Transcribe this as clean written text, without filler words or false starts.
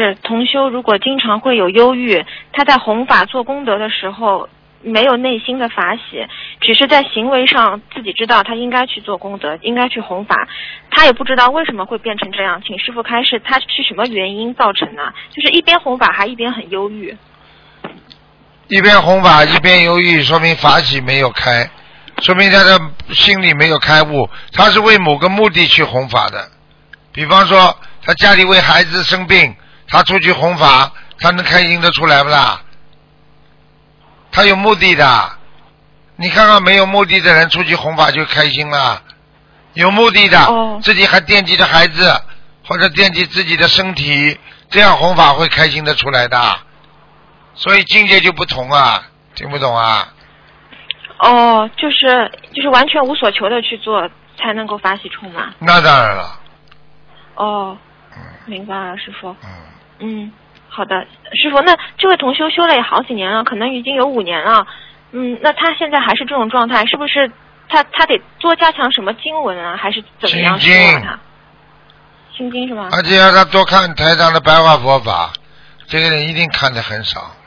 就是同修如果经常会有忧郁，他在弘法做功德的时候没有内心的法喜，只是在行为上自己知道他应该去做功德，应该去弘法，他也不知道为什么会变成这样，请师父开示他是什么原因造成的，就是一边弘法还一边很忧郁。 一边弘法一边忧郁，说明法喜没有开，说明他的心里没有开悟，他是为某个目的去弘法的。比方说他家里为孩子生病，他出去弘法，他能开心得出来不啦？他有目的的，你看看没有目的的人出去弘法就开心了，有目的的，自己还惦记着孩子或者惦记自己的身体，这样弘法会开心得出来的。所以境界就不同啊，听不懂啊？ 哦，就是完全无所求的去做，才能够法喜充满。 那当然了。 哦，明白了，师傅。好的，师傅，那这位同修修了也好几年了，可能已经有5年了。那他现在还是这种状态，是不是他得多加强什么经文啊，还是怎么样修啊他？心经是吗？ 而且要他多看台上的白话佛法，这个人一定看得很少。